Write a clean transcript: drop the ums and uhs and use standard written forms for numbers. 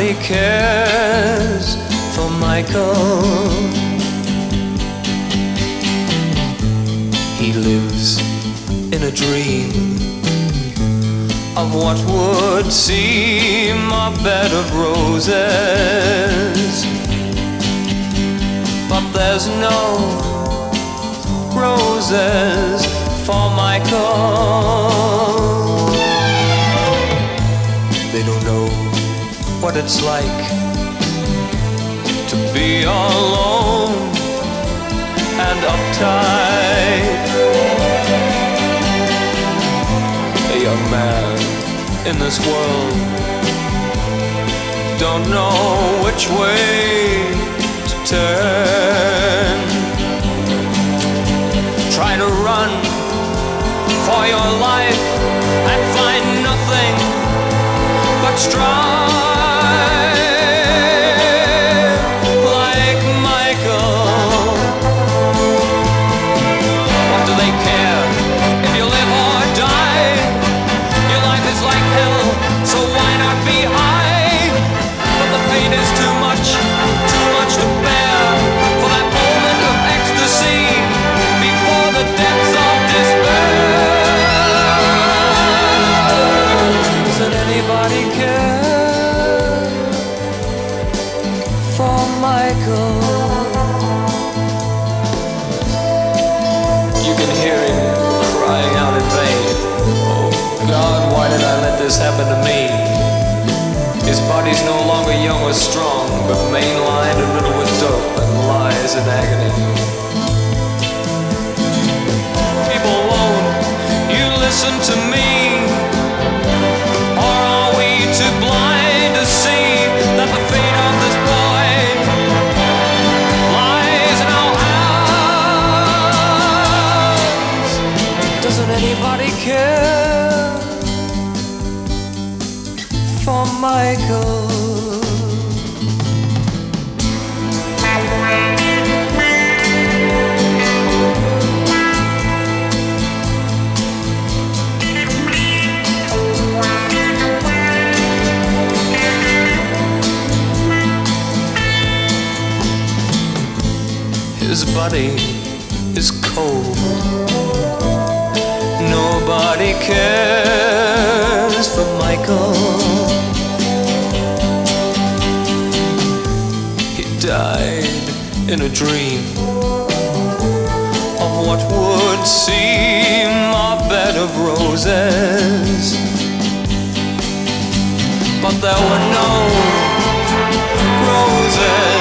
anybody cares for Michael. He lives in a dream of what would seem a bed of roses, but there's no roses for Michael. They don't know what it's like to be alone and uptight. A young man in this world don't know which way to turn. Try to run for your life and find nothing but strife. Like Michael, what do they care if you live or die? Your life is like hell, so why not be high? But the pain is too much to bear for that moment of ecstasy before the depths of despair. Doesn't anybody care for Michael? You can hear him crying out in vain. Oh God, why did I let this happen to me? His body's no longer young or strong, but mainlined and riddled with dope and lies in agony. People, won't you listen to me? Or are we too blind to see that the fate of this boy lies in our hands? Doesn't anybody care for Michael? His body is cold. Nobody cares for Michael. He died in a dream of what would seem a bed of roses, but there were no roses.